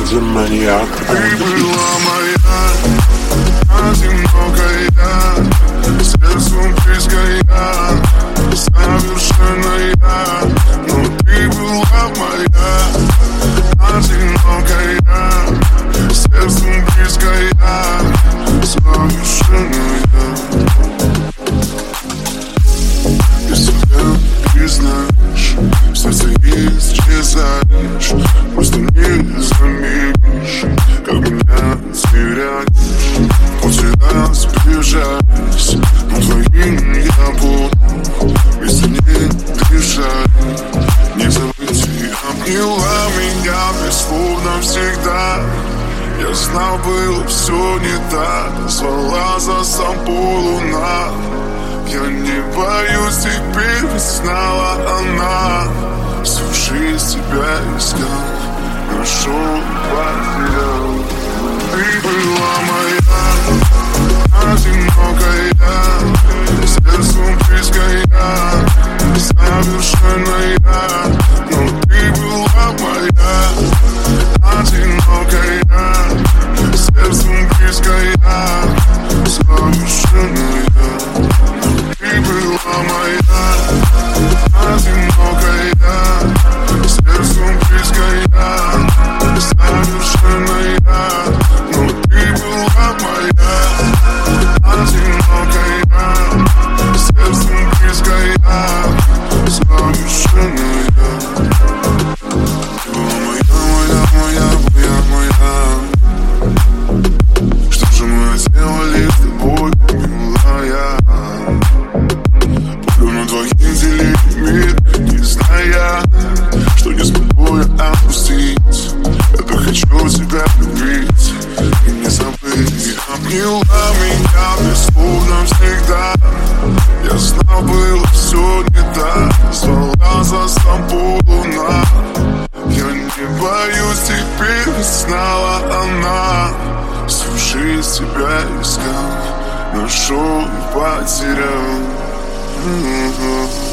где маньяк. Ты была моя, одинокая, сердцем близкая, совершенная. Но ты была моя, одинокая, сердцем близкая, совершенная. И себя признаешь, в сердце исчезаешь, просто не заметишь, как меня теряешь. После нас сближаюсь, но твоим я буду, если не дышать, не забыть. Обняла меня бессловно всегда. Я знал, было все не так, звала за собой луна. Я не боюсь, теперь признала она. Всю жизнь тебя искал, нашел, потерял. Ты была моя, одинокая, сердцем близкая, совершенная. Но ты была моя, одинокая, сердцем близкая, совершенная. Ты была моя, одинокая, сердцем близкая, совершенная. Но ты была моя, одинокая, сердцем близкая, совершенная. Ты была моя. Что же мы сделали с тобой, милая? На твоих делит мир, не зная, что не смогу я отпустить. Я так хочу тебя любить и не забыть. Обняла меня бессловно всегда. Я знал, было все не так, звала за собой луна. Я не боюсь, теперь знала она. Всю жизнь тебя искал, нашел и потерял.